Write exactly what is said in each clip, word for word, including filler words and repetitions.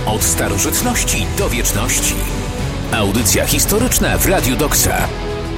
Od starożytności do wieczności. Audycja historyczna w Radiu Doksa.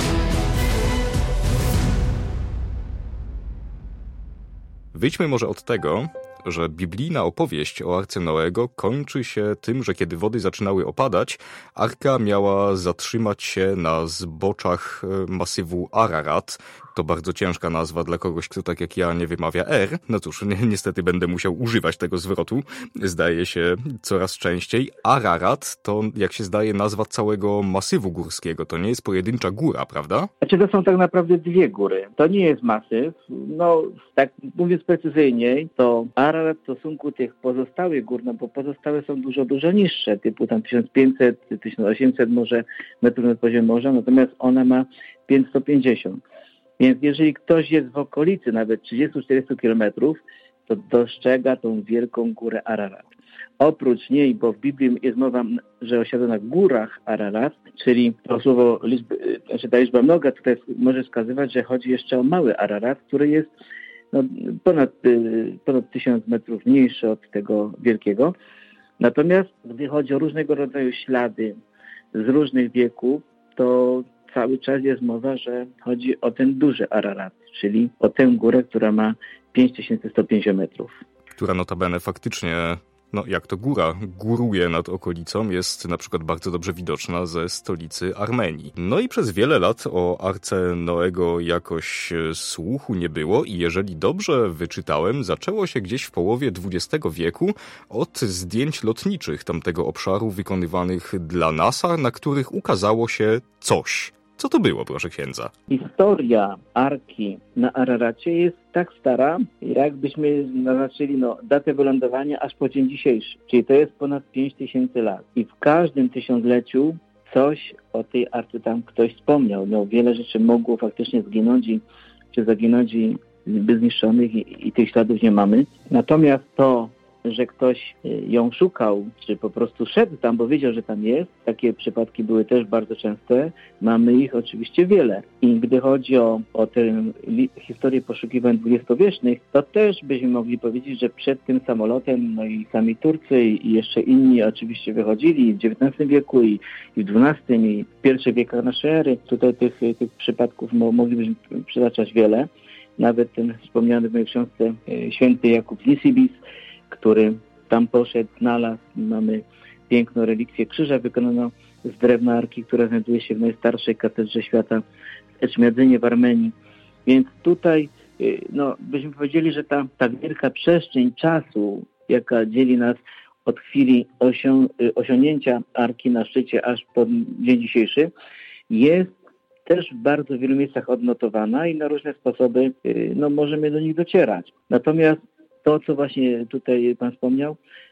Wyjdźmy może od tego, że biblijna opowieść o Arce Noego kończy się tym, że kiedy wody zaczynały opadać, Arka miała zatrzymać się na zboczach masywu Ararat. To bardzo ciężka nazwa dla kogoś, kto tak jak ja nie wymawia R. No cóż, ni- niestety będę musiał używać tego zwrotu. Zdaje się coraz częściej. Ararat to, jak się zdaje, nazwa całego masywu górskiego. To nie jest pojedyncza góra, prawda? Znaczy to są tak naprawdę dwie góry. To nie jest masyw. No, tak mówiąc precyzyjniej, to Ararat w stosunku tych pozostałych gór, no bo pozostałe są dużo, dużo niższe, typu tam tysiąc pięćset, tysiąc osiemset może metrów nad poziomem morza, natomiast ona ma pięćset pięćdziesiąt. Więc jeżeli ktoś jest w okolicy nawet trzydzieści do czterdziestu kilometrów, to dostrzega tą wielką górę Ararat. Oprócz niej, bo w Biblii jest mowa, że osiada na górach Ararat, czyli to słowo, liczby, znaczy ta liczba mnoga tutaj może wskazywać, że chodzi jeszcze o mały Ararat, który jest no, ponad, ponad tysiąc metrów mniejszy od tego wielkiego. Natomiast gdy chodzi o różnego rodzaju ślady z różnych wieków, to cały czas jest mowa, że chodzi o ten duży Ararat, czyli o tę górę, która ma pięć tysięcy sto pięćdziesiąt metrów. Która notabene faktycznie, no jak to góra, góruje nad okolicą, jest na przykład bardzo dobrze widoczna ze stolicy Armenii. No i przez wiele lat o Arce Noego jakoś słuchu nie było i jeżeli dobrze wyczytałem, zaczęło się gdzieś w połowie dwudziestego wieku od zdjęć lotniczych tamtego obszaru wykonywanych dla NASA, na których ukazało się coś. Co to było, proszę księdza? Historia Arki na Araracie jest tak stara, jakbyśmy naznaczyli no, datę wylądowania aż po dzień dzisiejszy. Czyli to jest ponad pięć tysięcy lat. I w każdym tysiącleciu coś o tej Arce tam ktoś wspomniał. No, wiele rzeczy mogło faktycznie zginąć i, czy zaginąć i by zniszczonych i, i tych śladów nie mamy. Natomiast to, że ktoś ją szukał, czy po prostu szedł tam, bo wiedział, że tam jest. Takie przypadki były też bardzo częste. Mamy ich oczywiście wiele. I gdy chodzi o, o tę li, historię poszukiwań dwudziestowiecznych, to też byśmy mogli powiedzieć, że przed tym samolotem, no i sami Turcy i jeszcze inni oczywiście wychodzili w dziewiętnastym wieku i, i w dwunastym i w pierwszych wiekach naszej ery. Tutaj tych, tych przypadków mo, moglibyśmy przytaczać wiele. Nawet ten wspomniany w mojej książce e, święty Jakub z Nisibis, który tam poszedł, znalazł. Mamy piękną relikwię krzyża wykonaną z drewna Arki, która znajduje się w najstarszej katedrze świata w Eczmiadzynie w Armenii. Więc tutaj no, byśmy powiedzieli, że ta, ta wielka przestrzeń czasu, jaka dzieli nas od chwili osią, osiągnięcia Arki na szczycie aż po dzień dzisiejszy, jest też w bardzo wielu miejscach odnotowana i na różne sposoby no, możemy do nich docierać. Natomiast to, co właśnie tutaj Pan wspomniał,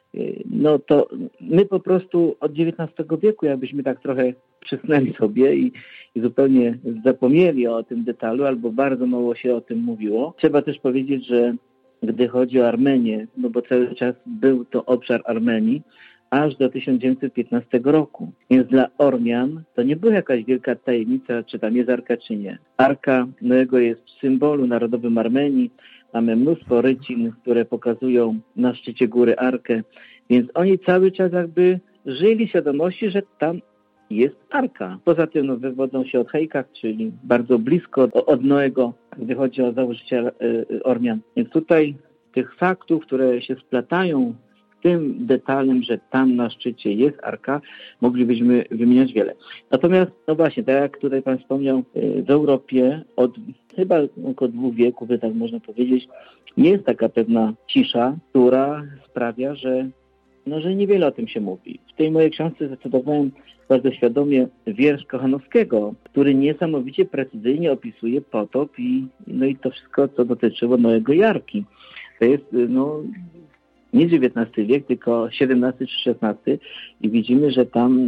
no to my po prostu od dziewiętnastego wieku, jakbyśmy tak trochę przysnęli sobie i, i zupełnie zapomnieli o tym detalu, albo bardzo mało się o tym mówiło. Trzeba też powiedzieć, że gdy chodzi o Armenię, no bo cały czas był to obszar Armenii, aż do tysiąc dziewięćset piętnastego roku. Więc dla Ormian to nie była jakaś wielka tajemnica, czy tam jest Arka, czy nie. Arka Noego jest w symbolu narodowym Armenii. Mamy mnóstwo rycin, które pokazują na szczycie góry Arkę, więc oni cały czas jakby żyli świadomości, że tam jest Arka. Poza tym no, wywodzą się od Hejkach, czyli bardzo blisko od Noego, gdy chodzi o założyciela y, Ormian. Więc tutaj tych faktów, które się splatają z tym detalem, że tam na szczycie jest Arka, moglibyśmy wymieniać wiele. Natomiast, no właśnie, tak jak tutaj Pan wspomniał, w Europie od chyba około dwóch wieków, by tak można powiedzieć, jest taka pewna cisza, która sprawia, że, no, że niewiele o tym się mówi. W tej mojej książce zdecydowałem bardzo świadomie wiersz Kochanowskiego, który niesamowicie precyzyjnie opisuje potop i, no i to wszystko, co dotyczyło Noego i Arki. To jest no, nie dziewiętnasty wiek, tylko siedemnasty czy szesnasty i widzimy, że tam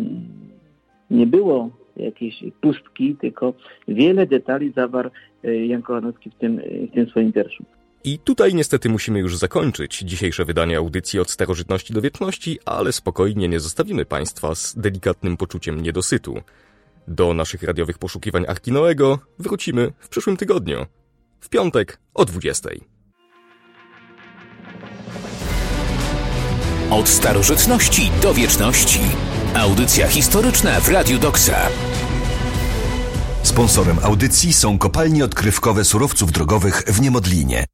nie było jakiejś pustki, tylko wiele detali zawarł Jan Kochanowski w tym, w tym swoim wierszu. I tutaj niestety musimy już zakończyć dzisiejsze wydanie audycji Od starożytności do wieczności, ale spokojnie nie zostawimy Państwa z delikatnym poczuciem niedosytu. Do naszych radiowych poszukiwań Arki Noego wrócimy w przyszłym tygodniu, w piątek o dwudziestej. Od starożytności do wieczności. Audycja historyczna w Radiu Doksa. Sponsorem audycji są kopalnie odkrywkowe surowców drogowych w Niemodlinie.